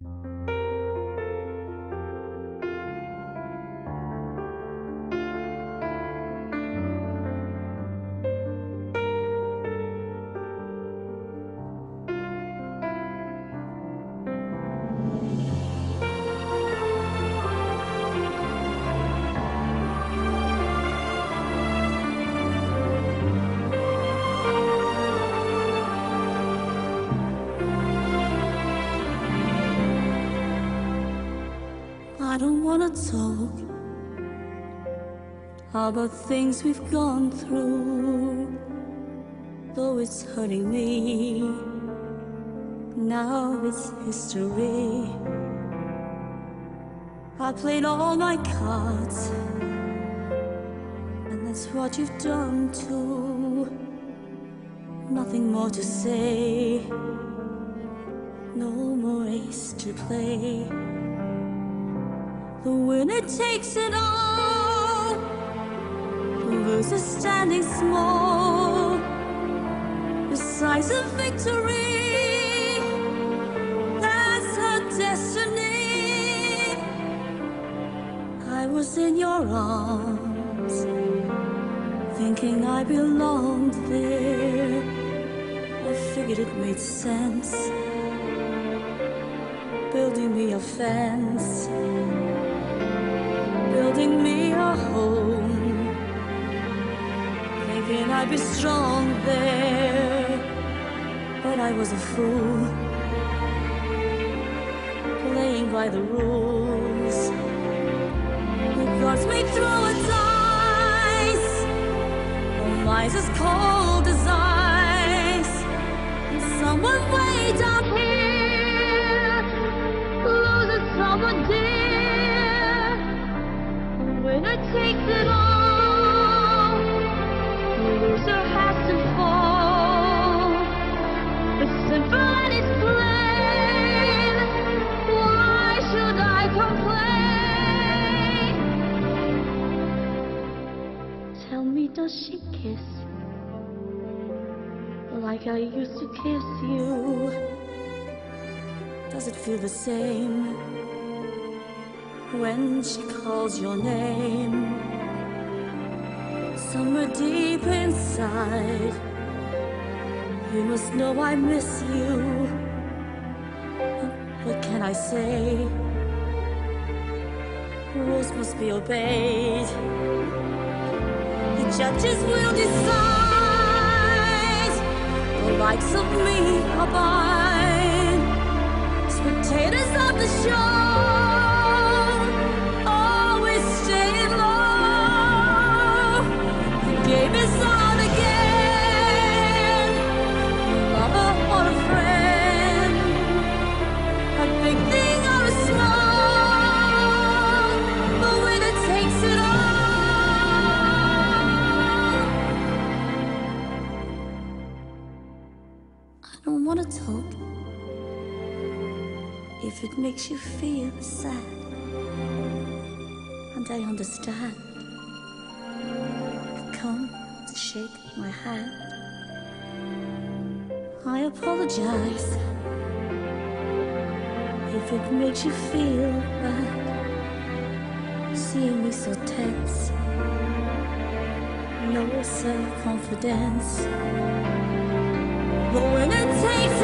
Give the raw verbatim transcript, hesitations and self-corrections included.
I don't wanna talk about things we've gone through, though it's hurting me. Now it's history. I played all my cards, and that's what you've done too. Nothing more to say, no more ace to play. The winner takes it all, the loser standing small besides a victory. That's her destiny. I was in your arms, thinking I belonged there. I figured it made sense, building me a fence, building me a home, thinking I'd be strong there. But I was a fool, playing by the rules. The gods may throw a dice, oh, mine's as cold as ice. And someone way down here loses someone dear. Winner takes it all, the loser has to fall. It's simple and it's plain. Why should I complain? Tell me, does she kiss like I used to kiss you? Does it feel the same when she calls your name? Somewhere deep inside, you must know I miss you. What can I say? Rules must be obeyed. The judges will decide. The likes of me abide, spectators of the show. Game is on again. Lover or a friend, a big thing or a small, the winner takes it all. I don't wanna talk if it makes you feel sad, and I understand. Come to shake my hand. I apologize if it makes you feel bad, seeing me so tense, no self-confidence. The winner takes